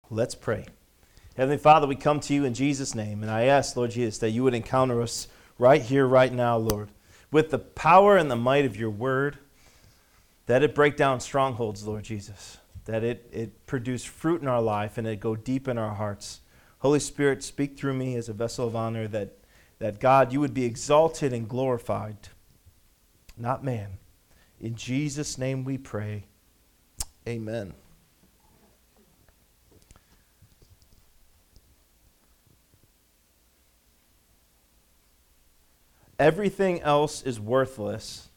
Let's pray. Heavenly Father, we come to you in Jesus' name, and I ask, Lord Jesus, that you would encounter us right here, right now, Lord, with the power and the might of your word, that it break down strongholds, Lord Jesus, that it produce fruit in our life and it go deep in our hearts. Holy Spirit, speak through me as a vessel of honor, that God, you would be exalted and glorified, not man. In Jesus' name we pray. Amen. Everything else is worthless.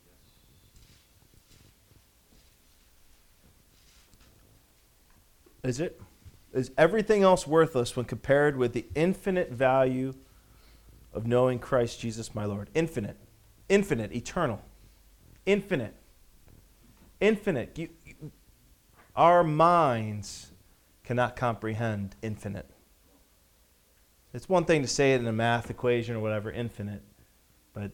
Is it? Is everything else worthless when compared with the infinite value of knowing Christ Jesus my Lord? Infinite. Infinite. Eternal. Infinite. Infinite. Our minds cannot comprehend infinite. It's one thing to say it in a math equation or whatever, infinite. But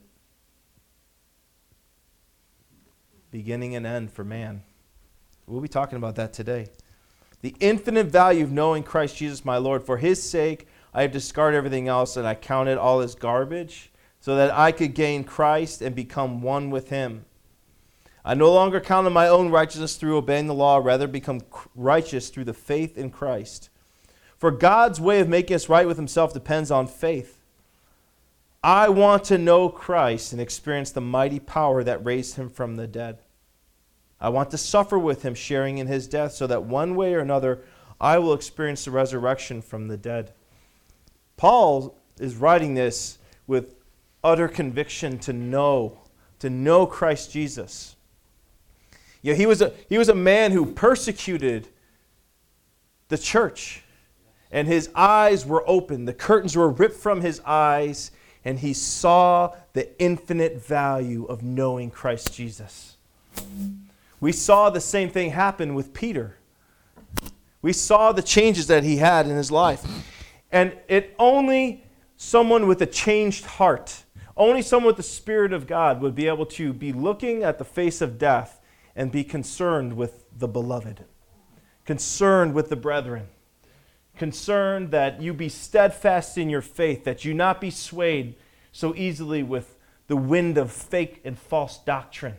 beginning and end for man. We'll be talking about that today. The infinite value of knowing Christ Jesus my Lord. For his sake, I have discarded everything else and I count it all as garbage so that I could gain Christ and become one with him. I no longer count on my own righteousness through obeying the law, rather become righteous through the faith in Christ. For God's way of making us right with himself depends on faith. I want to know Christ and experience the mighty power that raised him from the dead. I want to suffer with him, sharing in his death, so that one way or another I will experience the resurrection from the dead. Paul is writing this with utter conviction to know Christ Jesus. You know, he was a man who persecuted the church, and his eyes were open. The curtains were ripped from his eyes, and he saw the infinite value of knowing Christ Jesus. We saw the same thing happen with Peter. We saw the changes that he had in his life. And only someone with a changed heart, only someone with the Spirit of God would be able to be looking at the face of death and be concerned with the beloved, concerned with the brethren, concerned that you be steadfast in your faith, that you not be swayed so easily with the wind of fake and false doctrine.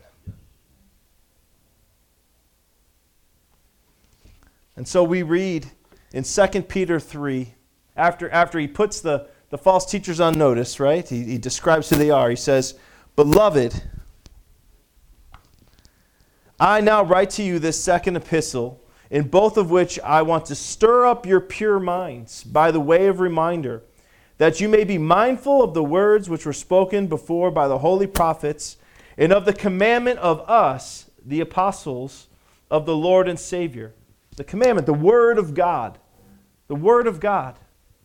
And so we read in 2 Peter 3, after he puts the false teachers on notice, right? He describes who they are. He says, "Beloved, I now write to you this second epistle, in both of which I want to stir up your pure minds by the way of reminder, that you may be mindful of the words which were spoken before by the holy prophets, and of the commandment of us, the apostles of the Lord and Savior." The commandment, the Word of God. The Word of God.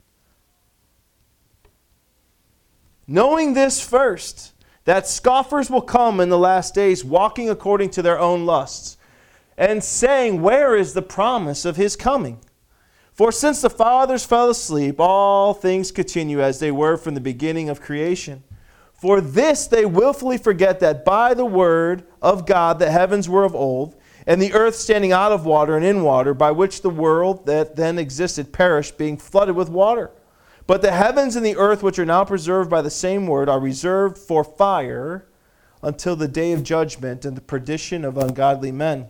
Knowing this first, that scoffers will come in the last days, walking according to their own lusts, and saying, "Where is the promise of his coming? For since the fathers fell asleep, all things continue as they were from the beginning of creation. For this they willfully forget that by the word of God the heavens were of old, and the earth standing out of water and in water, by which the world that then existed perished, being flooded with water. But the heavens and the earth, which are now preserved by the same word, are reserved for fire until the day of judgment and the perdition of ungodly men."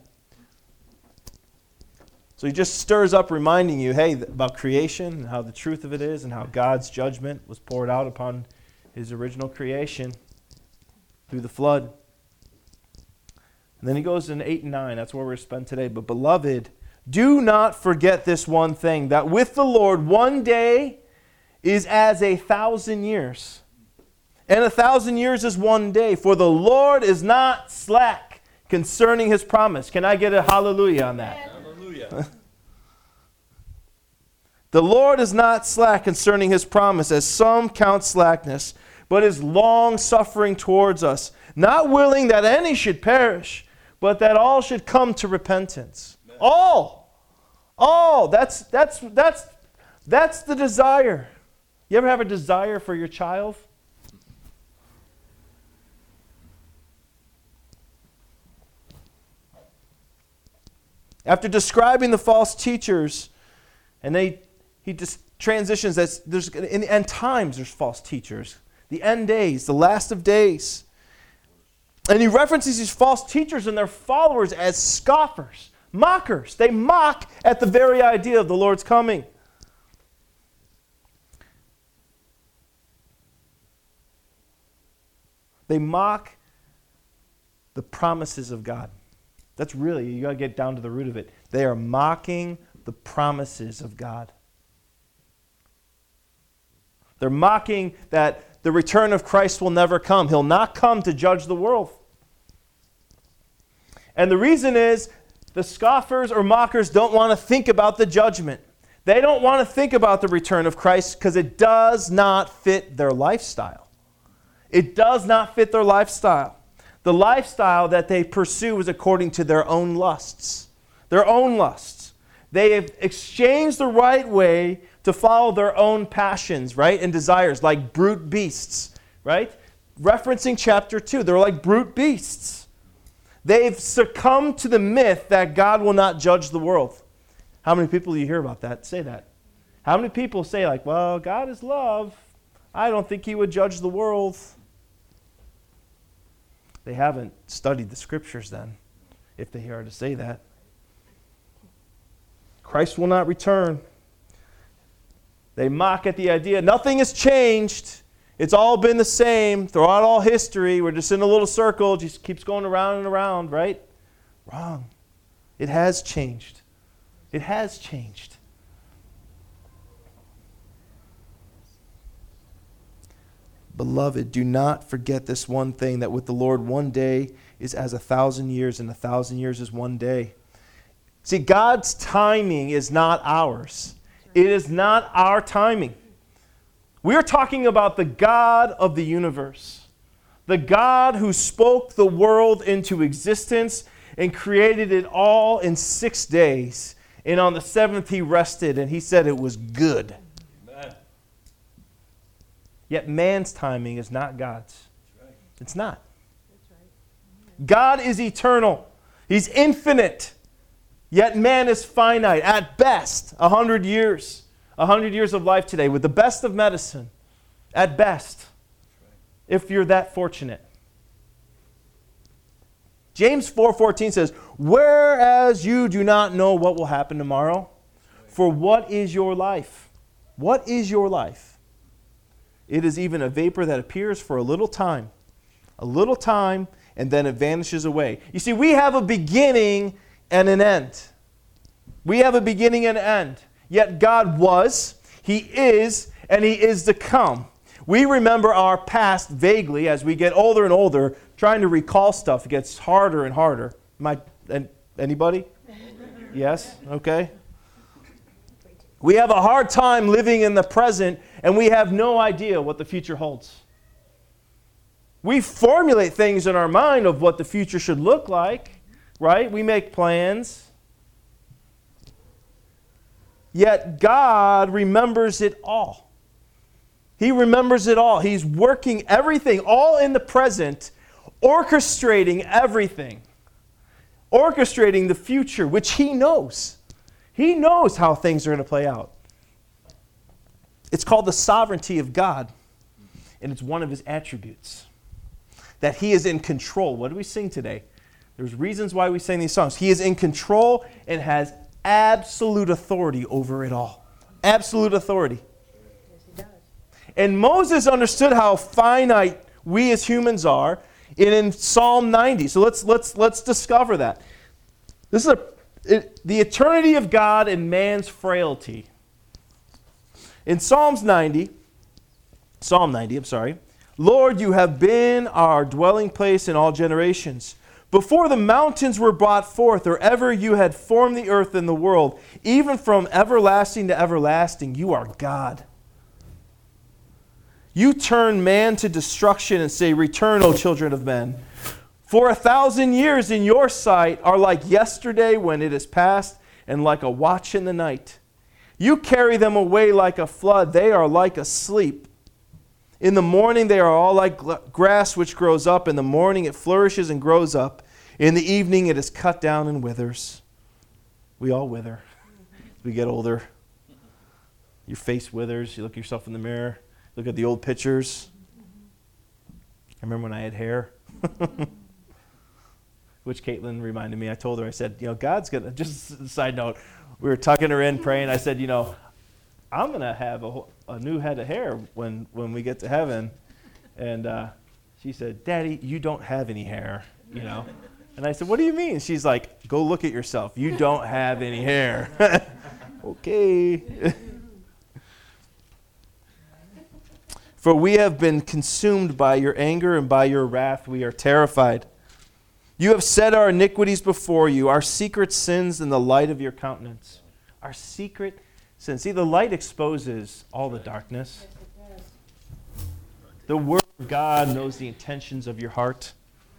So he just stirs up reminding you, hey, about creation and how the truth of it is and how God's judgment was poured out upon his original creation through the flood. And then he goes in 8 and 9. That's where we're going to spend today. "But beloved, do not forget this one thing, that with the Lord 1 day is as 1,000 years. And 1,000 years is 1 day. For the Lord is not slack concerning his promise." Can I get a hallelujah on that? Hallelujah. "The Lord is not slack concerning his promise, as some count slackness, but is long-suffering towards us, not willing that any should perish, but that all should come to repentance." Amen. All. That's the desire. You ever have a desire for your child? After describing the false teachers And he just transitions that in the end times there's false teachers. The end days, the last of days. And he references these false teachers and their followers as scoffers, mockers. They mock at the very idea of the Lord's coming. They mock the promises of God. That's really, you got to get down to the root of it. They are mocking the promises of God. They're mocking that the return of Christ will never come. He'll not come to judge the world. And the reason is the scoffers or mockers don't want to think about the judgment. They don't want to think about the return of Christ because it does not fit their lifestyle. It does not fit their lifestyle. The lifestyle that they pursue is according to their own lusts. Their own lusts. They have exchanged the right way to follow their own passions, right, and desires, like brute beasts, right? Referencing chapter 2, they're like brute beasts. They've succumbed to the myth that God will not judge the world. How many people do you hear about that say that? How many people say like, well, God is love. I don't think he would judge the world. They haven't studied the scriptures then, if they are to say that. Christ will not return. They mock at the idea. Nothing has changed. It's all been the same throughout all history. We're just in a little circle. Just keeps going around and around, right? Wrong. It has changed. It has changed. Beloved, do not forget this one thing, that with the Lord 1 day is as 1,000 years, and 1,000 years is 1 day. See, God's timing is not ours. It is not our timing. We are talking about the God of the universe. The God who spoke the world into existence and created it all in 6 days. And on the seventh he rested, and he said it was good. Amen. Yet man's timing is not God's. That's right. It's not. That's right. God is eternal. He's infinite. Yet man is finite. At best, 100 years. 100 years of life today with the best of medicine. At best. If you're that fortunate. James 4:14 says, whereas you do not know what will happen tomorrow, for what is your life? What is your life? It is even a vapor that appears for a little time, and then it vanishes away. You see, we have a beginning and an end. We have a beginning and an end. Yet God was, he is, and he is to come. We remember our past vaguely as we get older and older. Trying to recall stuff, it gets harder and harder. Anybody? Yes? Okay. We have a hard time living in the present, and we have no idea what the future holds. We formulate things in our mind of what the future should look like, right? We make plans. Yet God remembers it all. He remembers it all. He's working everything, all in the present, orchestrating everything. Orchestrating the future, which he knows. He knows how things are going to play out. It's called the sovereignty of God. And it's one of his attributes. That he is in control. What do we sing today? There's reasons why we sing these songs. He is in control and has absolute authority over it all. Absolute authority. Yes, he does. And Moses understood how finite we as humans are in Psalm 90. So let's discover that. This is the eternity of God and man's frailty. In Psalm 90, Lord, you have been our dwelling place in all generations. Before the mountains were brought forth, or ever you had formed the earth and the world, even from everlasting to everlasting, you are God. You turn man to destruction and say, return, O children of men. For 1,000 years in your sight are like yesterday when it is past, and like a watch in the night. You carry them away like a flood. They are like asleep. In the morning they are all like grass which grows up. In the morning it flourishes and grows up. In the evening it is cut down and withers. We all wither as we get older. Your face withers. You look at yourself in the mirror. Look at the old pictures. I remember when I had hair. Which Caitlin reminded me. I told her, I said, God's going to, just a side note, we were tucking her in, praying. I said, I'm going to have a new head of hair when we get to heaven. And she said, Daddy, you don't have any hair, And I said, what do you mean? She's like, go look at yourself. You don't have any hair. Okay. For we have been consumed by your anger, and by your wrath we are terrified. You have set our iniquities before you, our secret sins in the light of your countenance. Our secret sins. See, the light exposes all the darkness. The Word of God knows the intentions of your heart.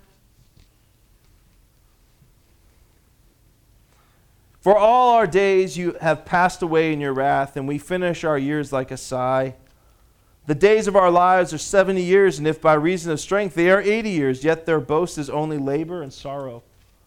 For all our days you have passed away in your wrath, and we finish our years like a sigh. The days of our lives are 70 years, and if by reason of strength they are 80 years, yet their boast is only labor and sorrow.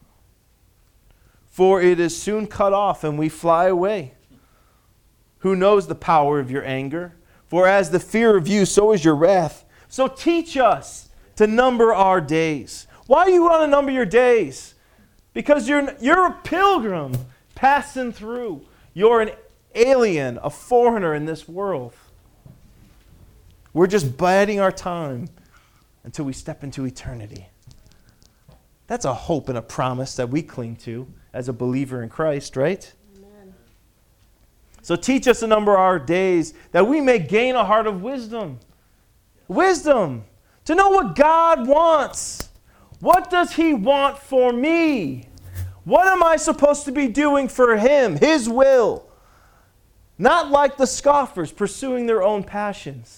For it is soon cut off, and we fly away. Who knows the power of your anger? For as the fear of you, so is your wrath. So teach us to number our days. Why do you want to number your days? Because you're a pilgrim passing through. You're an alien, a foreigner in this world. We're just biding our time until we step into eternity. That's a hope and a promise that we cling to as a believer in Christ, right? Amen. So teach us to number our days that we may gain a heart of wisdom. Wisdom. To know what God wants. What does He want for me? What am I supposed to be doing for Him, His will? Not like the scoffers pursuing their own passions.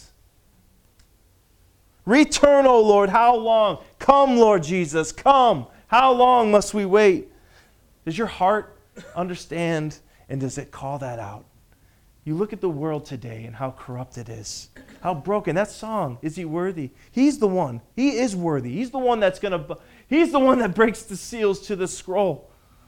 Return, O Lord, how long? Come, Lord Jesus, come. How long must we wait? Does your heart understand, and does it call that out? You look at the world today and how corrupt it is. How broken. That song, is He worthy? He's the one. He is worthy. He's the one He's the one that breaks the seals to the scroll.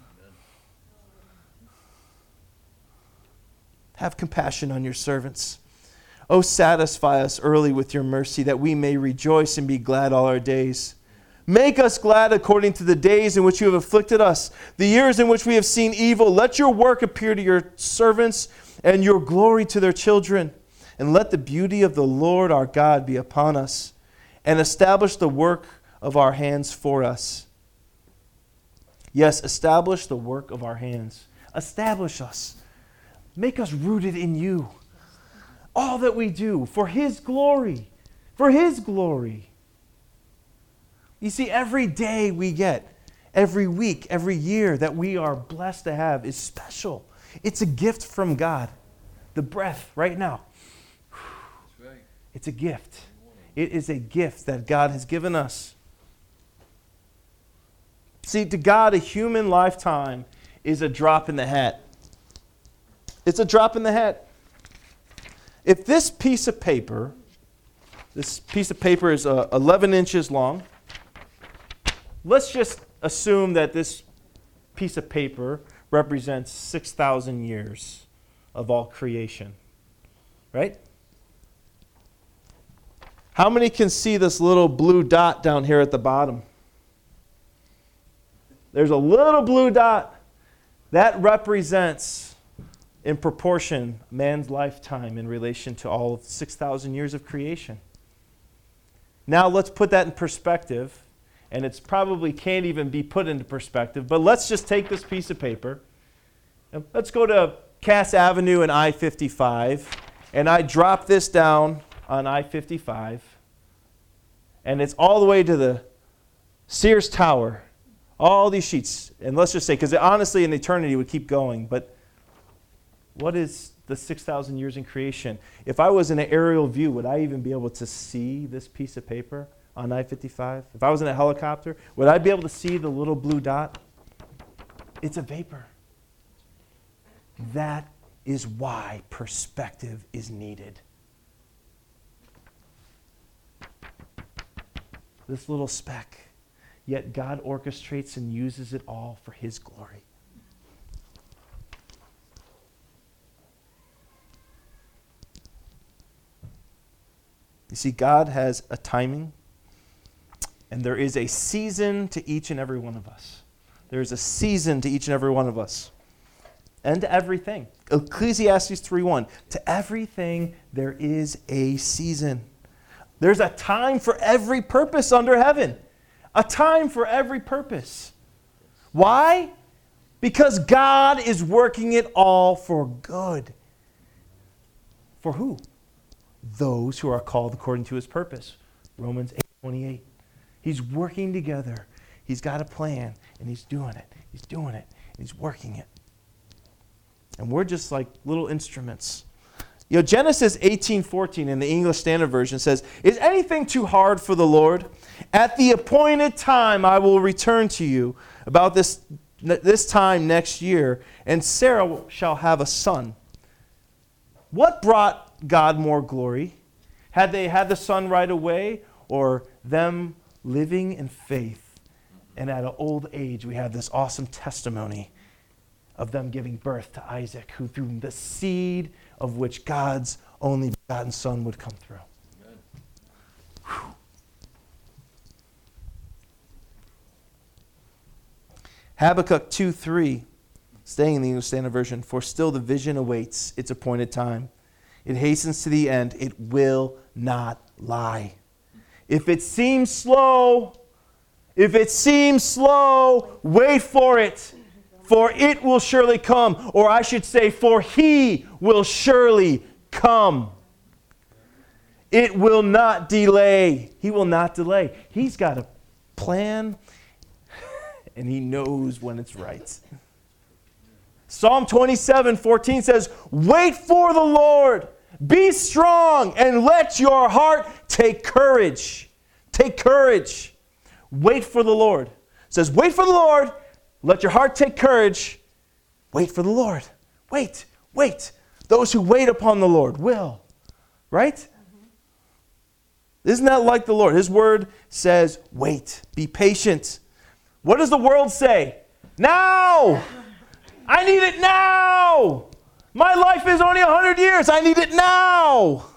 Have compassion on your servants. Oh, satisfy us early with your mercy, that we may rejoice and be glad all our days. Make us glad according to the days in which you have afflicted us, the years in which we have seen evil. Let your work appear to your servants, and your glory to their children. And let the beauty of the Lord our God be upon us, and establish the work of our hands for us. Yes, establish the work of our hands. Establish us. Make us rooted in you. All that we do for His glory. For His glory. You see, every day we get, every week, every year that we are blessed to have is special. It's a gift from God. The breath right now. That's right. It's a gift. It is a gift that God has given us. See, to God, a human lifetime is a drop in the hat. It's a drop in the hat. If this piece of paper is 11 inches long, let's just assume that this piece of paper represents 6,000 years of all creation. Right? How many can see this little blue dot down here at the bottom? There's a little blue dot. That represents, in proportion, man's lifetime in relation to all of 6,000 years of creation. Now let's put that in perspective, and it's probably can't even be put into perspective, but let's just take this piece of paper, and let's go to Cass Avenue and I-55, and I drop this down on I-55, and it's all the way to the Sears Tower, all these sheets, and let's just say, because honestly in eternity it would keep going, but what is the 6,000 years in creation? If I was in an aerial view, would I even be able to see this piece of paper on I-55? If I was in a helicopter, would I be able to see the little blue dot? It's a vapor. That is why perspective is needed. This little speck, yet God orchestrates and uses it all for His glory. You see, God has a timing, and there is a season to each and every one of us. There is a season to each and every one of us. And to everything. Ecclesiastes 3:1. To everything there is a season. There's a time for every purpose under heaven. A time for every purpose. Why? Because God is working it all for good. For who? Those who are called according to his purpose. Romans 8:28. He's working together. He's got a plan, and he's doing it. He's doing it, and he's working it. And we're just like little instruments. You know, Genesis 18:14 in the English Standard Version says, "Is anything too hard for the Lord? At the appointed time I will return to you about this time next year, and Sarah shall have a son." What brought God more glory? Had they had the son right away, or them living in faith? And at an old age, we have this awesome testimony of them giving birth to Isaac, who through the seed of which God's only begotten son would come through. Habakkuk 2:3, staying in the English Standard Version, "For still the vision awaits its appointed time. It hastens to the end. It will not lie. If it seems slow, wait for it. For it will surely come." Or I should say, for he will surely come. It will not delay. He will not delay. He's got a plan, and he knows when it's right. Psalm 27:14 says, "Wait for the Lord. Be strong, and let your heart take courage." Take courage. Wait for the Lord. It says, wait for the Lord. Let your heart take courage. Wait for the Lord. Wait. Those who wait upon the Lord will. Right? Mm-hmm. Isn't that like the Lord? His word says, wait. Be patient. What does the world say? Now! I need it now! My life is only 100 years. I need it now!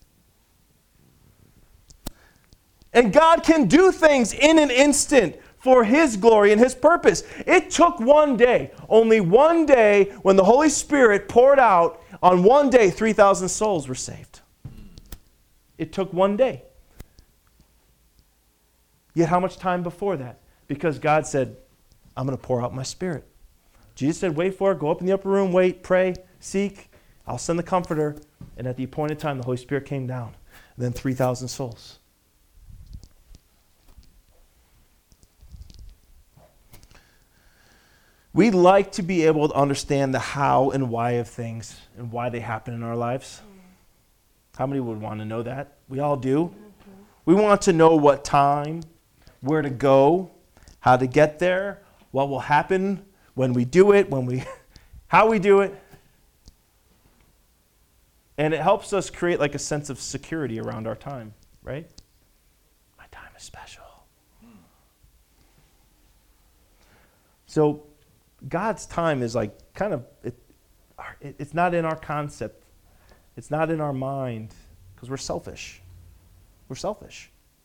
And God can do things in an instant for his glory and his purpose. It took one day, only one day, when the Holy Spirit poured out, on one day, 3,000 souls were saved. It took one day. Yet how much time before that? Because God said, I'm going to pour out my Spirit. Jesus said, wait for it, go up in the upper room, wait, pray, seek. I'll send the Comforter. And at the appointed time, the Holy Spirit came down. And then 3,000 souls. We like to be able to understand the how and why of things and why they happen in our lives. How many would want to know that? We all do. Mm-hmm. We want to know what time, where to go, how to get there, what will happen when we do it, how we do it. And it helps us create like a sense of security around our time, right? My time is special. So God's time is like kind of, it's not in our concept. It's not in our mind because we're selfish. We're selfish.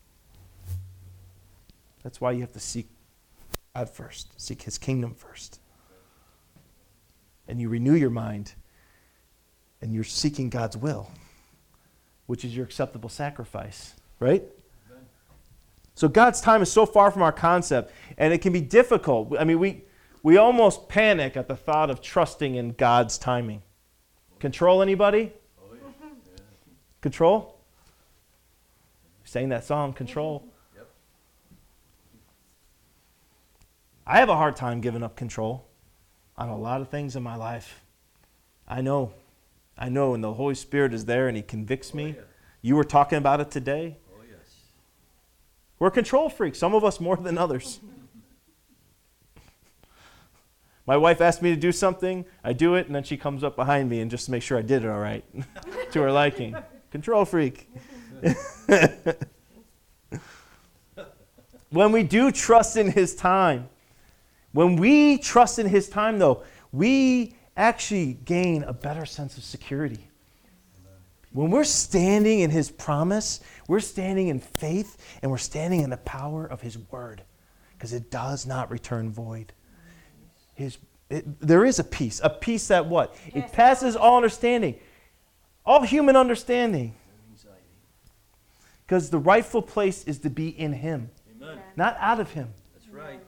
That's why you have to seek God first, seek his kingdom first. And you renew your mind and you're seeking God's will, which is your acceptable sacrifice, right? So God's time is so far from our concept, and it can be difficult. I mean, we almost panic at the thought of trusting in God's timing. Control anybody? Oh, yeah. Control? Sang that song, Control. Yep. I have a hard time giving up control on a lot of things in my life. I know, and the Holy Spirit is there and he convicts me. Yeah. You were talking about it today. Oh, yes. We're control freaks, some of us more than others. My wife asked me to do something, I do it, and then she comes up behind me and just to make sure I did it all right, to her liking. Control freak. When we do trust in his time, when we trust in his time, though, we actually gain a better sense of security. When we're standing in His promise, we're standing in faith, and we're standing in the power of His word, because it does not return void. There is a peace that what? It passes all understanding, all human understanding. Because the rightful place is to be in Him, Amen. Not out of Him. That's right.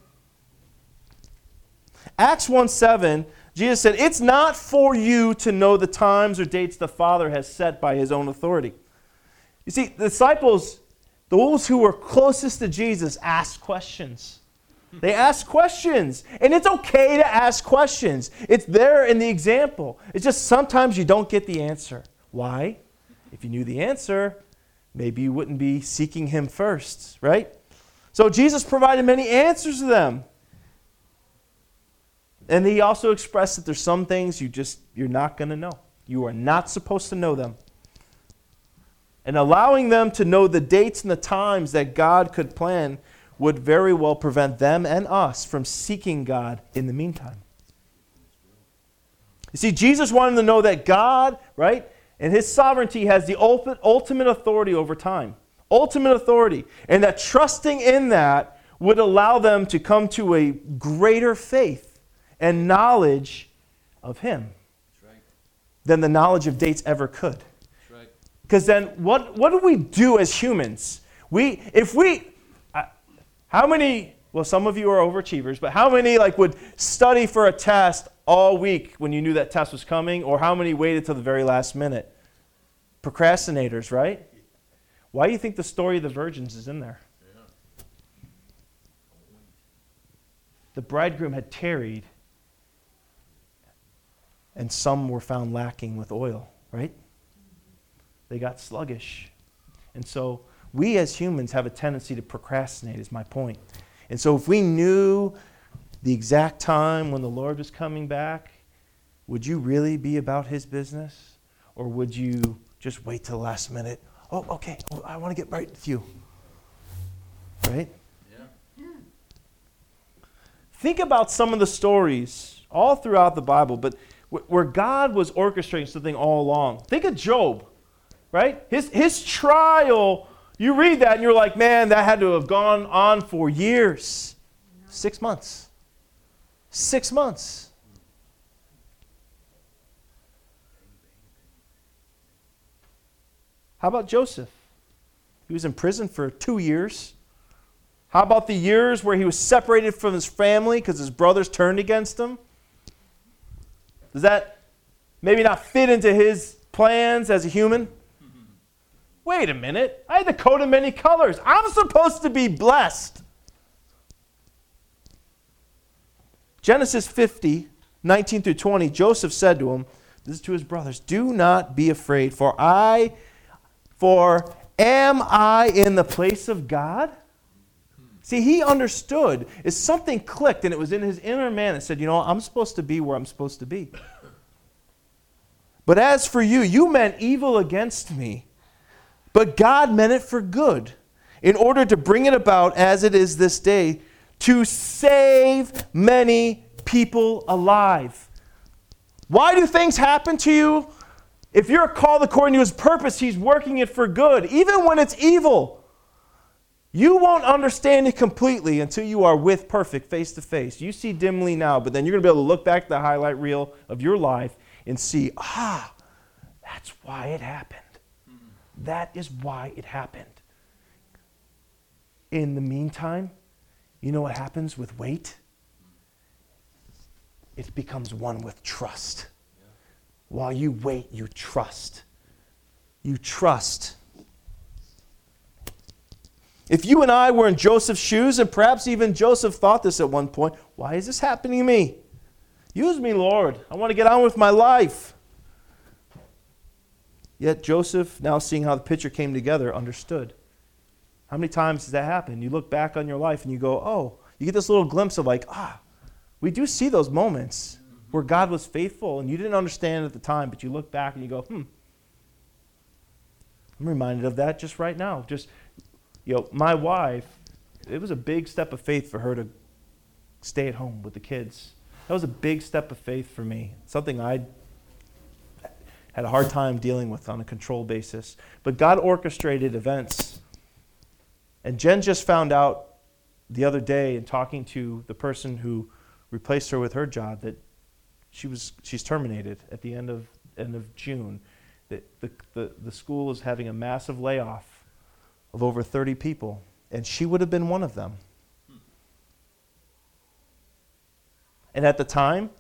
Acts 1:7, Jesus said, it's not for you to know the times or dates the Father has set by His own authority. You see, the disciples, those who were closest to Jesus, asked questions. They asked questions. And it's okay to ask questions. It's there in the example. It's just sometimes you don't get the answer. Why? If you knew the answer, maybe you wouldn't be seeking Him first, right? So Jesus provided many answers to them. And He also expressed that there's some things you're not going to know. You are not supposed to know them. And allowing them to know the dates and the times that God could plan would very well prevent them and us from seeking God in the meantime. You see, Jesus wanted them to know that God, right, and His sovereignty has the ultimate authority over time. Ultimate authority. And that trusting in that would allow them to come to a greater faith and knowledge of Him than the knowledge of dates ever could. Because then what do we do as humans? How many, well, some of you are overachievers, but how many would study for a test all week when you knew that test was coming, or how many waited till the very last minute? Procrastinators, right? Why do you think the story of the virgins is in there? The bridegroom had tarried, and some were found lacking with oil, right? They got sluggish. And so we as humans have a tendency to procrastinate, is my point. And so if we knew the exact time when the Lord was coming back, would you really be about His business? Or would you just wait till the last minute? Oh, okay, well, I want to get right with you. Right? Yeah. Think about some of the stories all throughout the Bible, but where God was orchestrating something all along. Think of Job, right? His trial, you read that and you're like, man, that had to have gone on for years. 6 months. 6 months. How about Joseph? He was in prison for 2 years. How about the years where he was separated from his family because his brothers turned against him? Does that maybe not fit into his plans as a human? Wait a minute. I had the coat of many colors. I'm supposed to be blessed. Genesis 50, 19 through 20, Joseph said to him, this is to his brothers, do not be afraid, for am I in the place of God? See, he understood. If something clicked and it was in his inner man that said, I'm supposed to be where I'm supposed to be. But as for you, you meant evil against me. But God meant it for good, in order to bring it about as it is this day, to save many people alive. Why do things happen to you? If you're called according to His purpose, He's working it for good, even when it's evil. You won't understand it completely until you are with perfect face to face. You see dimly now, but then you're going to be able to look back at the highlight reel of your life and see, that's why it happened. That is why it happened. In the meantime, you know what happens with wait? It becomes one with trust. While you wait, you trust. You trust. If you and I were in Joseph's shoes, and perhaps even Joseph thought this at one point, why is this happening to me? Use me, Lord. I want to get on with my life. Yet Joseph, now seeing how the picture came together, understood. How many times does that happen? You look back on your life and you go, you get this little glimpse of we do see those moments where God was faithful and you didn't understand at the time, but you look back and you go, I'm reminded of that just right now. My wife, it was a big step of faith for her to stay at home with the kids. That was a big step of faith for me. Something had a hard time dealing with on a control basis. But God orchestrated events. And Jen just found out the other day in talking to the person who replaced her with her job that she's terminated at the end of June. That the school is having a massive layoff of over 30 people, and she would have been one of them. And at the time,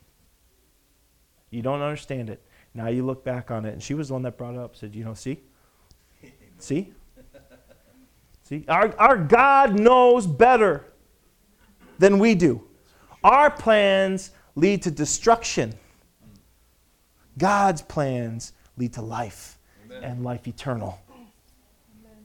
you don't understand it. Now you look back on it, and she was the one that brought it up, said, see? See? See? Our God knows better than we do. Our plans lead to destruction. God's plans lead to life. Amen. And life eternal. Amen.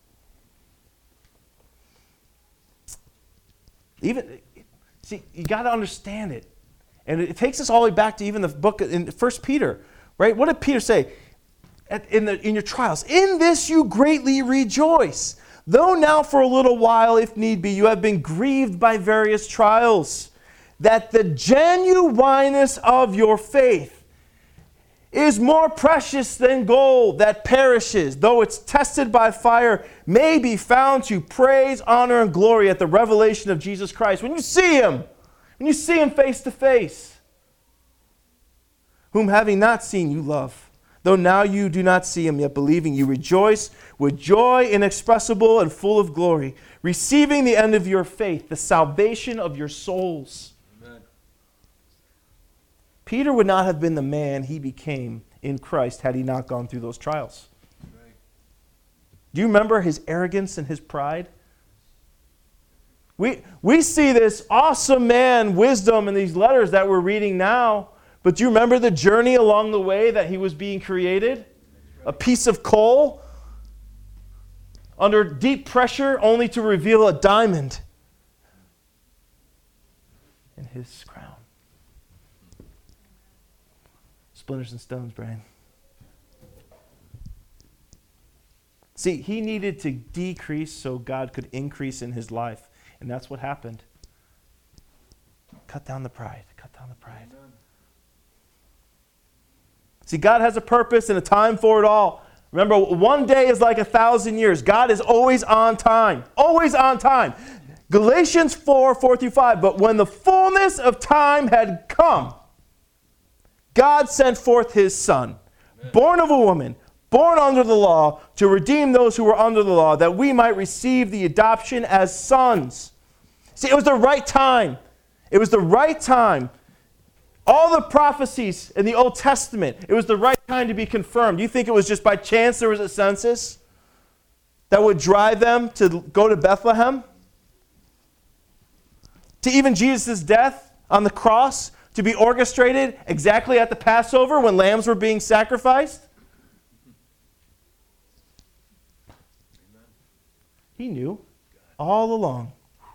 You got to understand it. And it takes us all the way back to even the book in 1 Peter, right? What did Peter say? In your trials, in this you greatly rejoice, though now for a little while, if need be, you have been grieved by various trials, that the genuineness of your faith is more precious than gold that perishes, though it's tested by fire, may be found to praise, honor, and glory at the revelation of Jesus Christ. When you see Him face to face, whom having not seen you love, though now you do not see Him, yet believing you rejoice with joy inexpressible and full of glory, receiving the end of your faith, the salvation of your souls. Amen. Peter would not have been the man he became in Christ had he not gone through those trials. Right. Do you remember his arrogance and his pride? We see this awesome man wisdom in these letters that we're reading now, but do you remember the journey along the way that he was being created? A piece of coal under deep pressure only to reveal a diamond in his crown. Splinters and stones, Brian. See, he needed to decrease so God could increase in his life. And that's what happened. Cut down the pride. Cut down the pride. Amen. See, God has a purpose and a time for it all. Remember, one day is like 1,000 years. God is always on time. Always on time. Galatians 4:4-5. But when the fullness of time had come, God sent forth His Son, Amen. Born of a woman, born under the law, to redeem those who were under the law, that we might receive the adoption as sons. See, it was the right time. It was the right time. All the prophecies in the Old Testament, it was the right time to be confirmed. Do you think it was just by chance there was a census that would drive them to go to Bethlehem? To even Jesus' death on the cross to be orchestrated exactly at the Passover when lambs were being sacrificed? He knew all along.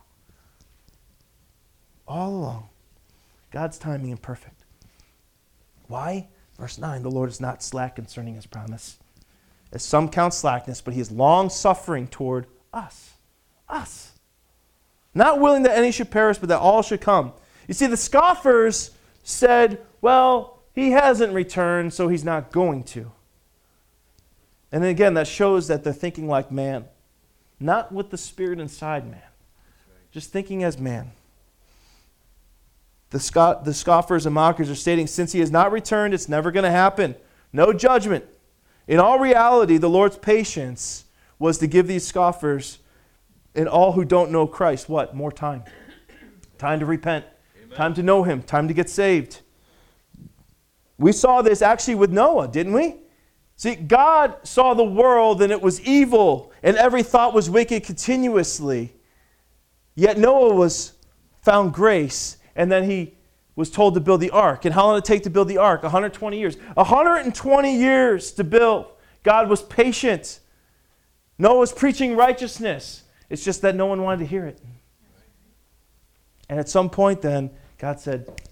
All along. God's timing is perfect. Why? Verse 9, the Lord is not slack concerning His promise, as some count slackness, but He is long-suffering toward us. Us. Not willing that any should perish, but that all should come. You see, the scoffers said, well, He hasn't returned, so He's not going to. And again, that shows that they're thinking like man. Not with the Spirit inside man. Just thinking as man. The scoffers and mockers are stating, since He has not returned, it's never going to happen. No judgment. In all reality, the Lord's patience was to give these scoffers and all who don't know Christ, what? More time. Time to repent. Amen. Time to know Him. Time to get saved. We saw this actually with Noah, didn't we? See, God saw the world and it was evil, and every thought was wicked continuously. Yet Noah was found grace, and then he was told to build the ark. And how long did it take to build the ark? 120 years. 120 years to build. God was patient. Noah was preaching righteousness. It's just that no one wanted to hear it. And at some point then, God said,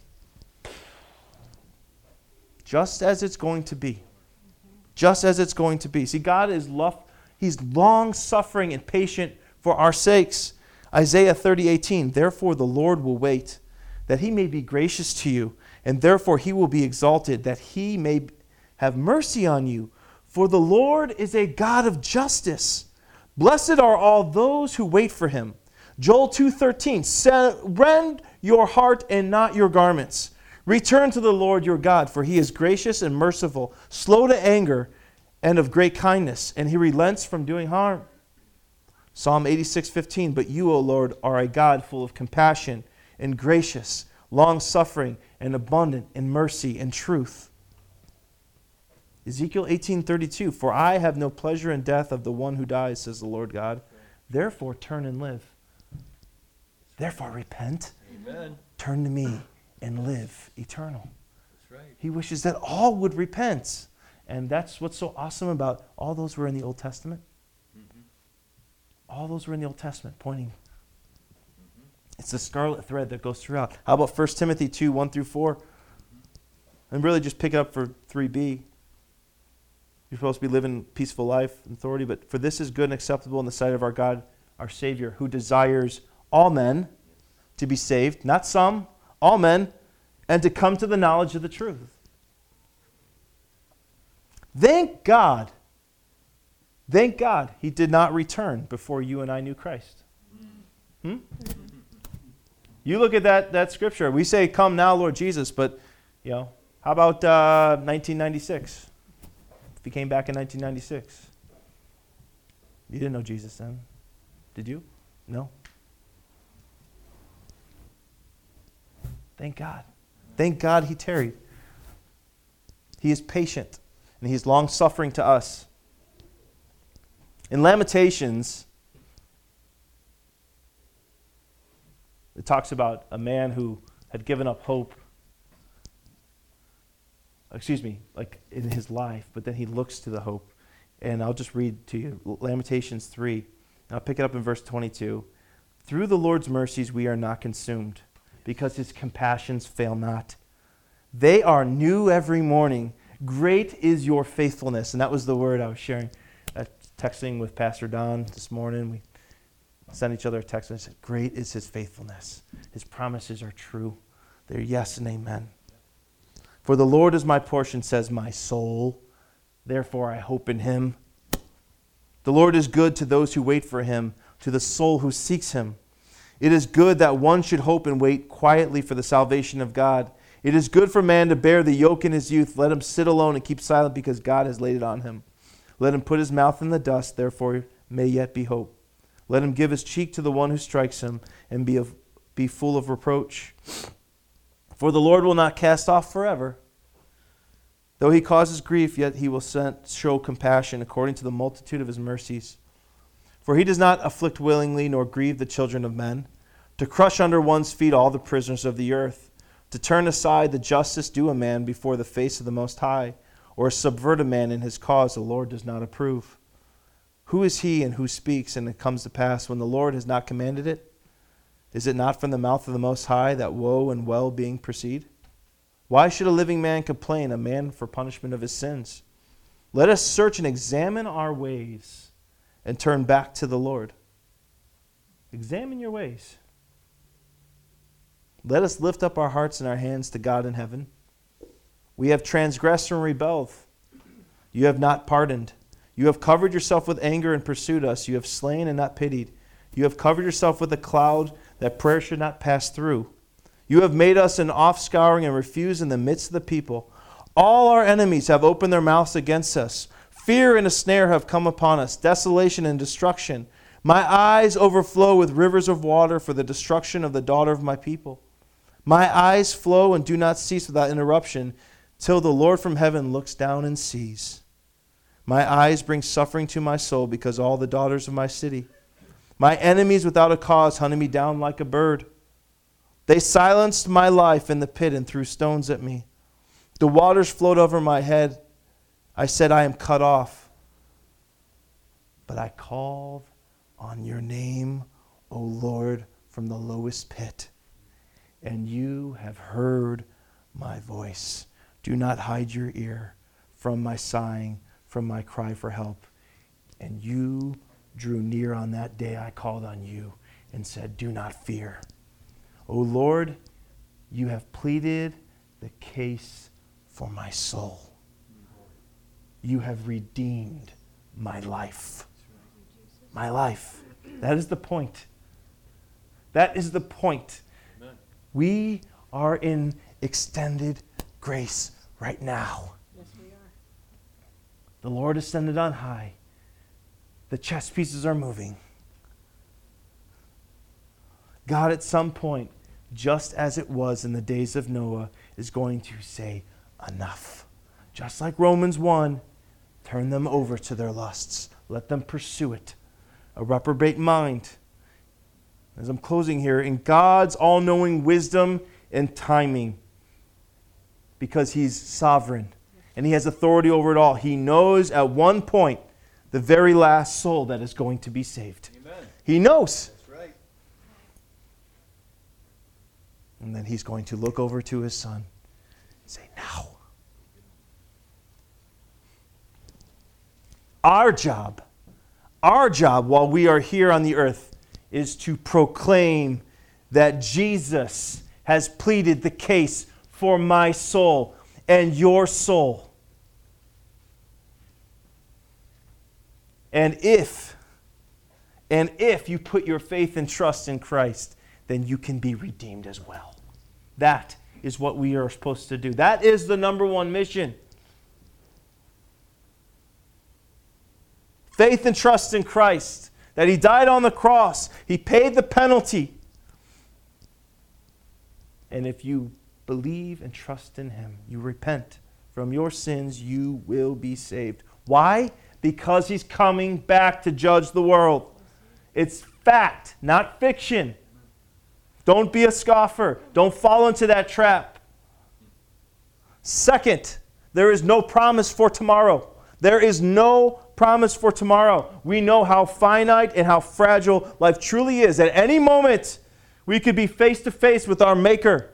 just as it's going to be. Just as it's going to be. See, God is He's long-suffering and patient for our sakes. Isaiah 30:18, therefore the Lord will wait, that He may be gracious to you, and therefore He will be exalted, that He may have mercy on you, for the Lord is a God of justice. Blessed are all those who wait for him. Joel 2:13, rend your heart and not your garments. Return to the Lord your God, for he is gracious and merciful, slow to anger, and of great kindness, and he relents from doing harm. Psalm 86:15, but you, O Lord, are a God full of compassion and gracious, long-suffering, and abundant in mercy and truth. Ezekiel 18:32, for I have no pleasure in death of the one who dies, says the Lord God. Therefore turn and live. Therefore repent. Amen. Turn to me and live eternal. That's right. He wishes that all would repent. And that's what's so awesome about all those who are in the Old Testament. Mm-hmm. All those were in the Old Testament pointing. Mm-hmm. It's the scarlet thread that goes throughout. How about 1 Timothy 2, 1 through 4? And really just pick it up for 3b. You're supposed to be living a peaceful life and authority, but for this is good and acceptable in the sight of our God, our Savior, who desires all men to be saved, not some, all men, and to come to the knowledge of the truth. Thank God he did not return before you and I knew Christ. You look at that scripture. We say, come now, Lord Jesus, but, how about 1996? If he came back in 1996. You didn't know Jesus then. Did you? No. Thank God. Thank God he tarried. He is patient, and he is long-suffering to us. In Lamentations, it talks about a man who had given up hope, like in his life, but then he looks to the hope. And I'll just read to you Lamentations 3. I'll pick it up in verse 22. Through the Lord's mercies we are not consumed, because his compassions fail not. They are new every morning. Great is your faithfulness. And that was the word I was sharing, texting with Pastor Don this morning. We sent each other a text and I said, great is his faithfulness. His promises are true. They're yes and amen. For the Lord is my portion, says my soul. Therefore I hope in him. The Lord is good to those who wait for him, to the soul who seeks him. It is good that one should hope and wait quietly for the salvation of God. It is good for man to bear the yoke in his youth. Let him sit alone and keep silent because God has laid it on him. Let him put his mouth in the dust, therefore may yet be hope. Let him give his cheek to the one who strikes him and be full of reproach. For the Lord will not cast off forever. Though he causes grief, yet he will show compassion according to the multitude of his mercies. For he does not afflict willingly, nor grieve the children of men, to crush under one's feet all the prisoners of the earth, to turn aside the justice due a man before the face of the Most High, or subvert a man in his cause the Lord does not approve. Who is he and who speaks, and it comes to pass when the Lord has not commanded it? Is it not from the mouth of the Most High that woe and well-being proceed? Why should a living man complain, a man for punishment of his sins? Let us search and examine our ways and turn back to the Lord. Examine your ways. Let us lift up our hearts and our hands to God in heaven. We have transgressed and rebelled. You have not pardoned. You have covered yourself with anger and pursued us. You have slain and not pitied. You have covered yourself with a cloud that prayer should not pass through. You have made us an offscouring and refused in the midst of the people. All our enemies have opened their mouths against us. Fear and a snare have come upon us, desolation and destruction. My eyes overflow with rivers of water for the destruction of the daughter of my people. My eyes flow and do not cease without interruption, till the Lord from heaven looks down and sees. My eyes bring suffering to my soul because all the daughters of my city. My enemies without a cause hunted me down like a bird. They silenced my life in the pit and threw stones at me. The waters flowed over my head. I said, I am cut off. But I called on your name, O Lord, from the lowest pit. And you have heard my voice. Do not hide your ear from my sighing, from my cry for help. And you drew near on that day I called on you and said, do not fear. O Lord, you have pleaded the case for my soul. You have redeemed my life. My life. That is the point. That is the point. Amen. We are in extended grace right now. Yes, we are. The Lord ascended on high. The chess pieces are moving. God, at some point, just as it was in the days of Noah, is going to say, enough. Just like Romans 1, turn them over to their lusts. Let them pursue it. A reprobate mind. As I'm closing here, in God's all-knowing wisdom and timing, because He's sovereign and He has authority over it all, He knows at one point the very last soul that is going to be saved. Amen. He knows. That's right. And then He's going to look over to His Son and say, now. Our job while we are here on the earth is to proclaim that Jesus has pleaded the case for my soul and your soul. And if you put your faith and trust in Christ, then you can be redeemed as well. That is what we are supposed to do. That is the number one mission. Faith and trust in Christ, that He died on the cross. He paid the penalty. And if you believe and trust in Him, you repent from your sins, you will be saved. Why? Because He's coming back to judge the world. It's fact, not fiction. Don't be a scoffer. Don't fall into that trap. Second, there is no promise for tomorrow. There is no promise for tomorrow. We know how finite and how fragile life truly is. At any moment, we could be face to face with our Maker.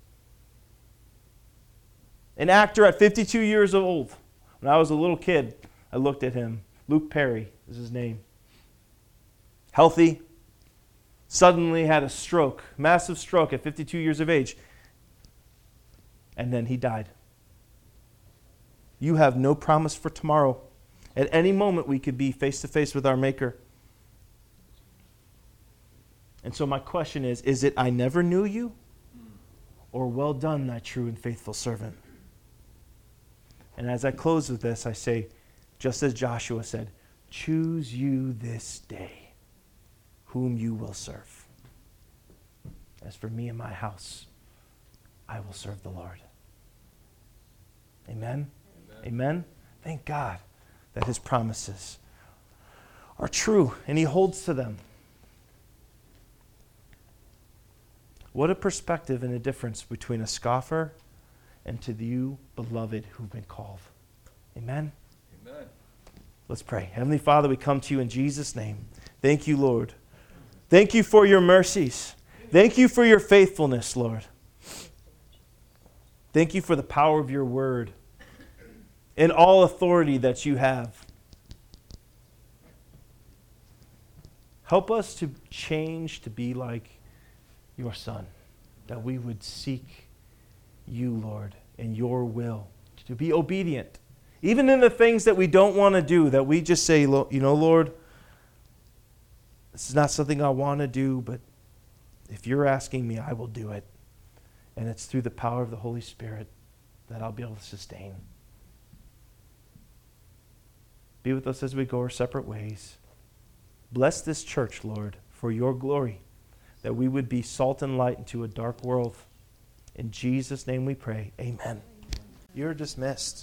An actor at 52 years old. When I was a little kid, I looked at him. Luke Perry is his name. Healthy. Suddenly had a stroke, massive stroke at 52 years of age. And then he died. You have no promise for tomorrow. At any moment, we could be face to face with our Maker. And so my question is it I never knew you? Or well done, thy true and faithful servant? And as I close with this, I say, just as Joshua said, choose you this day whom you will serve. As for me and my house, I will serve the Lord. Amen? Amen? Thank God that His promises are true and He holds to them. What a perspective and a difference between a scoffer and to you, beloved, who've been called. Amen? Amen. Let's pray. Heavenly Father, we come to you in Jesus' name. Thank you, Lord. Thank you for your mercies. Thank you for your faithfulness, Lord. Thank you for the power of your word and all authority that you have. Help us to change to be like your Son, that we would seek you, Lord, and your will, to be obedient. Even in the things that we don't want to do, that we just say, you know, Lord, this is not something I want to do, but if you're asking me, I will do it. And it's through the power of the Holy Spirit that I'll be able to sustain. Be with us as we go our separate ways. Bless this church, Lord, for your glory, that we would be salt and light into a dark world. In Jesus' name we pray. Amen. You're dismissed.